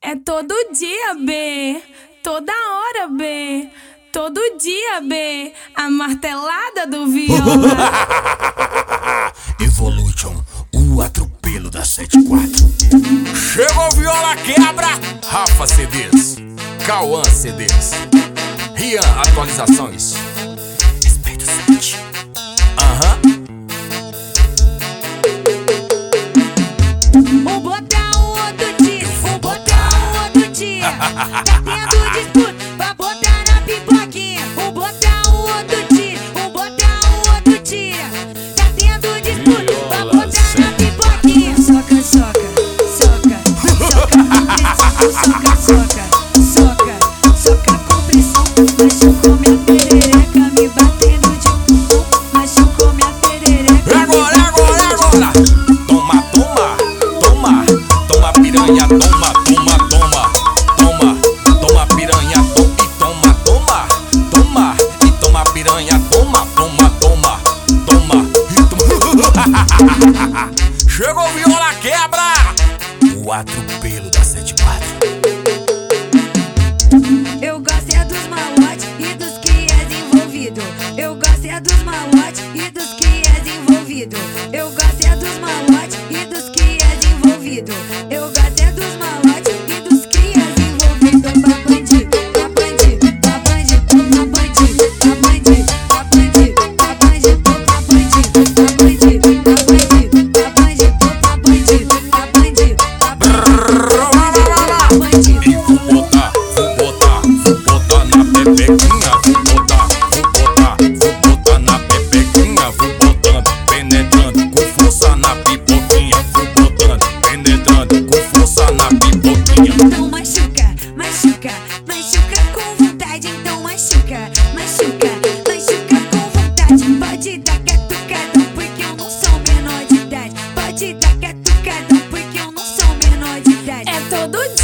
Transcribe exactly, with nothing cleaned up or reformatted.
É todo dia, B, toda hora, B, todo dia, B, a martelada do viola. Evolution, o atropelo da setenta e quatro. Chegou o Viola Quebra, Rafa C Ds, Cauã C Ds, Rian Atualizações. Respeito o sete. Aham. Um botão, outro dia, um botão, outro dia. Tá tendo disputa pra botar na pipoquinha. Um botão, outro dia, um botão, outro dia. Tá tendo disputa pra botar na pipoquinha. Soca, soca, soca, soca, soca, soca, soca com pressão. Machucou minha perereca, me batendo de bumbum. Machucou minha perereca. Agora, agora, agora. Toma, toma, toma, toma piranha, toma, toma, toma, toma, toma piranha, toma e toma, toma, toma e toma piranha, toma, toma, toma, toma e toma. Chegou o Viola Quebra, o atropelo da setenta e quatro. Eu gosto é dos malotes e dos que é desenvolvido. Eu gosto é dos malotes e dos que é desenvolvido. Eu gosto é dos malotes e dos que é desenvolvido. Eu gosto é dos malotes e dos que é desenvolvido. Pra bandido, pra bandido, pra bandido, pra bandido, pra bandido, pra bandido, pra bandido, pra bandido, pra bandido, pra bandido, pra bandido, pra bandido, pra bandido, pra bandido. E vou botar, vou botar, vou botar na pepequinha, vou botar, vou botar, vou botar na pepequinha, vou botando, penetrando com força na pipoquinha, vou botando, penetrando com força na pipoquinha. Então machuca, machuca, machuca com vontade. Então machuca, machuca, machuca com vontade. Pode dar catucadão porque eu não sou menor de idade. Pode dar catucadão porque eu não sou menor de idade. É todo